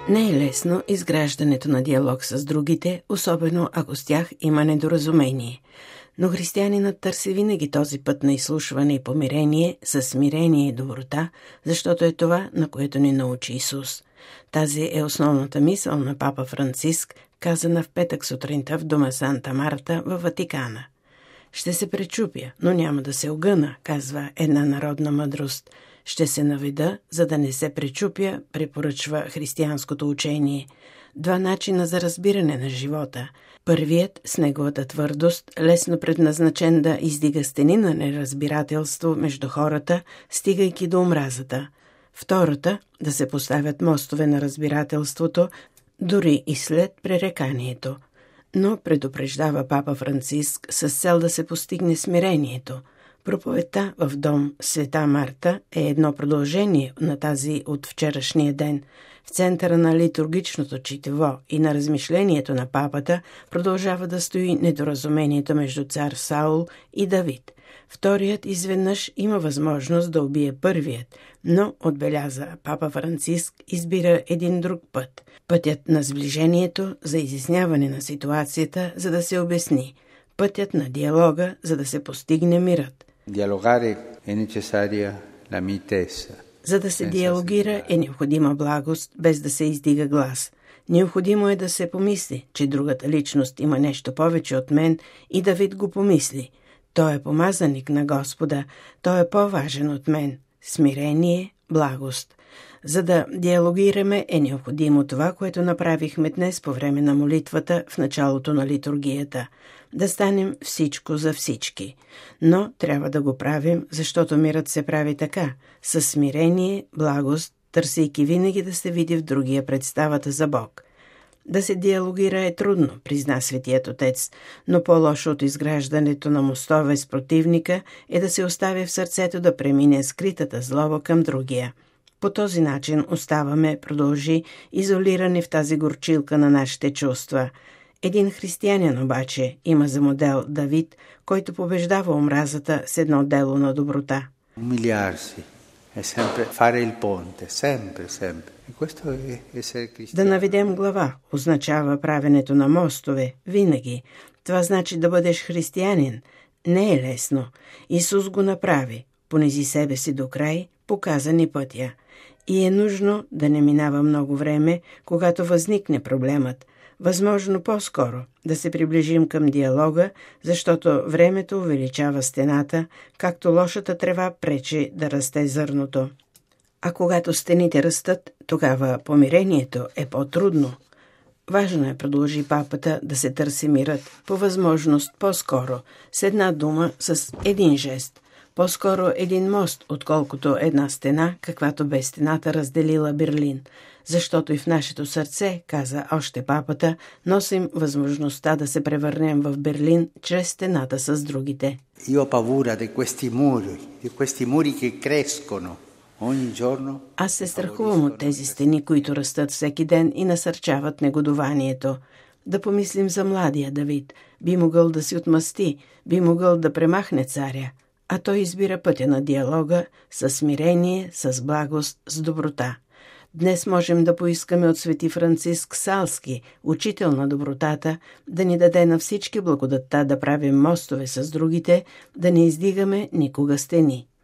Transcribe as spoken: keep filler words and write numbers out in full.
Не е лесно изграждането на диалог с другите, особено ако с тях има недоразумение. Но християнинът търси винаги този път на изслушване и помирение със смирение и доброта, защото е това, на което ни научи Исус. Тази е основната мисъл на папа Франциск, казана в петък сутринта в дома Санта Марта във Ватикана. Ще се пречупя, но няма да се огъна, казва една народна мъдрост. Ще се наведа, за да не се пречупя, препоръчва християнското учение. Два начина за разбиране на живота. Първият, с неговата твърдост, лесно предназначен да издига стени на неразбирателство между хората, стигайки до омразата. Втората, да се поставят мостове на разбирателството, дори и след пререканието. Но предупреждава папа Франциск с цел да се постигне смирението. Проповедта в дом Света Марта е едно продължение на тази от вчерашния ден. В центъра на литургичното четиво и на размишлението на папата продължава да стои недоразумението между цар Саул и Давид. Вторият изведнъж има възможност да убие първият, но, отбеляза папа Франциск, избира един друг път. Пътят на сближението за изясняване на ситуацията, за да се обясни. Пътят на диалога, за да се постигне мирът. Диалогаре е necessaria la mitezza. За да се диалогира е необходима благост, без да се издига глас. Необходимо е да се помисли, че другата личност има нещо повече от мен и Давид го помисли. Той е помазаник на Господа, той е по-важен от мен. Смирение, благост. За да диалогираме е необходимо това, което направихме днес по време на молитвата в началото на литургията. Да станем всичко за всички. Но трябва да го правим, защото мирът се прави така, със смирение, благост, търсейки винаги да се види в другия представата за Бог. Да се диалогира е трудно, призна Светият Отец, но по-лошо от изграждането на мостове с противника е да се остави в сърцето да премине скритата злоба към другия. По този начин оставаме, продължи, изолирани в тази горчилка на нашите чувства. Един християнин обаче има за модел Давид, който побеждава омразата с едно дело на доброта. Умилиарси е sempre fare il ponte, sempre, sempre. E questo è essere cristiano. Да наведем глава означава правенето на мостове, винаги. Това значи да бъдеш християнин. Не е лесно. Исус го направи. Понези себе си до край, показа ни пътя. И е нужно да не минава много време, когато възникне проблемът. Възможно по-скоро да се приближим към диалога, защото времето увеличава стената, както лошата трева пречи да расте зърното. А когато стените растат, тогава помирението е по-трудно. Важно е, продължи папата, да се търси мирът, по възможност по-скоро, с една дума, с един жест. По-скоро един мост, отколкото една стена, каквато бе стената разделила Берлин. Защото и в нашето сърце, каза още папата, носим възможността да се превърнем в Берлин чрез стената с другите. Io ho paura di questi muri, di questi muri che crescono ogni giorno. Аз се страхувам от тези стени, които растат всеки ден и насърчават негодованието. Да помислим за младия Давид. Би могъл да си отмъсти, би могъл да премахне царя. А той избира пътя на диалога със смирение, с благост, с доброта. Днес можем да поискаме от свети Франциск Салски, учител на добротата, да ни даде на всички благодатта да правим мостове с другите, да не издигаме никога стени.